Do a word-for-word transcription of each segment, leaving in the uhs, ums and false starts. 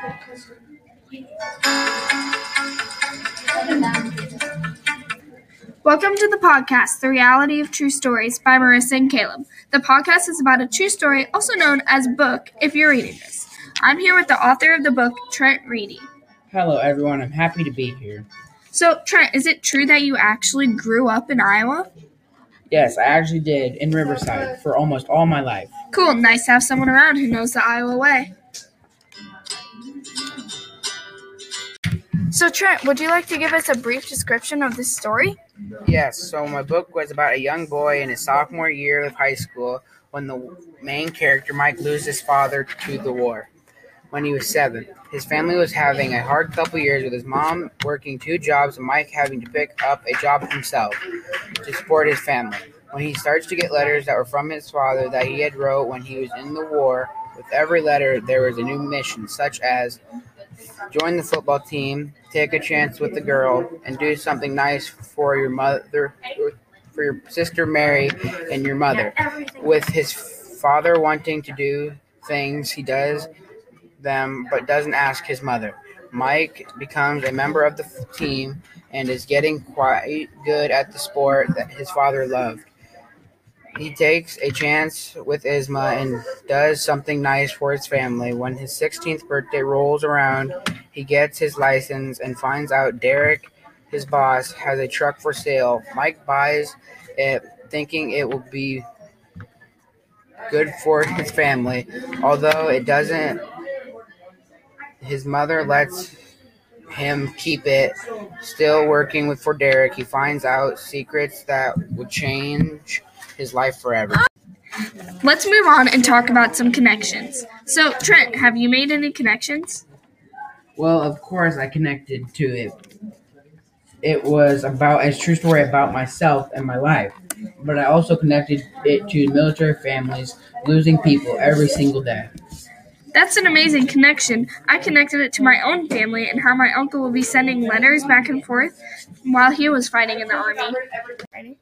Welcome to the podcast, The Reality of True Stories by Marissa and Caleb. The podcast is about a true story, also known as book, if you're reading this. I'm here with the author of the book, Trent Reedy. Hello, everyone. I'm happy to be here. So, Trent, is it true that you actually grew up in Iowa? Yes, I actually did, in Riverside, for almost all my life. Cool. Nice to have someone around who knows the Iowa way. So, Trent, would you like to give us a brief description of this story? Yes, so my book was about a young boy in his sophomore year of high school when the main character, Mike, loses his father to the war when he was seven. His family was having a hard couple years with his mom working two jobs and Mike having to pick up a job himself to support his family. When he starts to get letters that were from his father that he had wrote when he was in the war, with every letter there was a new mission, such as join the football team, take a chance with the girl, and do something nice for your mother, for your sister Mary and your mother. With his father wanting to do things, he does them, but doesn't ask his mother. Mike becomes a member of the team and is getting quite good at the sport that his father loved. He takes a chance with Isma and does something nice for his family. When his sixteenth birthday rolls around, he gets his license and finds out Derek, his boss, has a truck for sale. Mike buys it, thinking it will be good for his family. Although it doesn't, his mother lets him keep it. Still working with for Derek, he finds out secrets that would change his life forever. Let's move on and talk about some connections. So, Trent, have you made any connections? Well, of course I connected to it. It was about a true story about myself and my life. But I also connected it to military families losing people every single day. That's an amazing connection. I connected it to my own family and how my uncle will be sending letters back and forth while he was fighting in the army. Ready?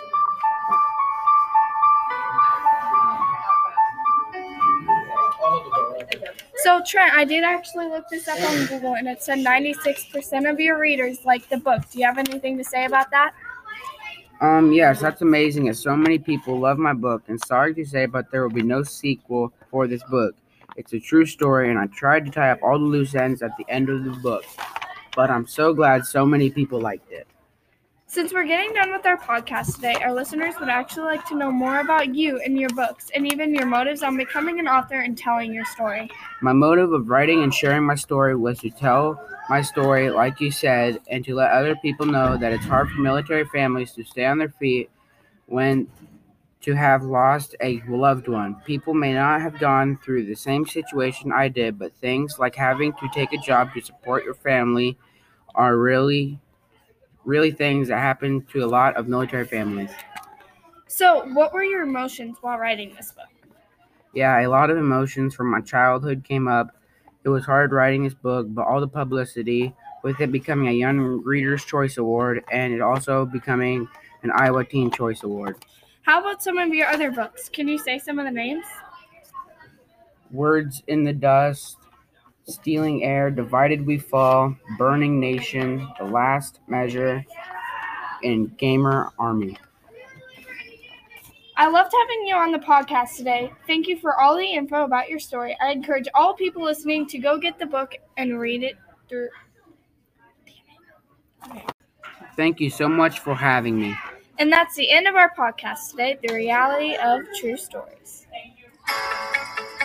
So, Trent, I did actually look this up on Google, and it said ninety-six percent of your readers like the book. Do you have anything to say about that? Um, yes, that's amazing, as so many people love my book, and sorry to say, but there will be no sequel for this book. It's a true story, and I tried to tie up all the loose ends at the end of the book, but I'm so glad so many people liked it. Since we're getting done with our podcast today, our listeners would actually like to know more about you and your books, and even your motives on becoming an author and telling your story. My motive of writing and sharing my story was to tell my story, like you said, and to let other people know that it's hard for military families to stay on their feet when to have lost a loved one. People may not have gone through the same situation I did, but things like having to take a job to support your family are really really things that happen to a lot of military families. So, what were your emotions while writing this book? Yeah, a lot of emotions from my childhood came up. It was hard writing this book, but all the publicity, with it becoming a Young Reader's Choice Award, and it also becoming an Iowa Teen Choice Award. How about some of your other books? Can you say some of the names? Words in the Dust, Stealing Air, Divided We Fall, Burning Nation, The Last Measure, and Gamer Army. I loved having you on the podcast today. Thank you for all the info about your story. I encourage all people listening to go get the book and read it through. Okay. Thank you so much for having me. And that's the end of our podcast today, The Reality of True Stories.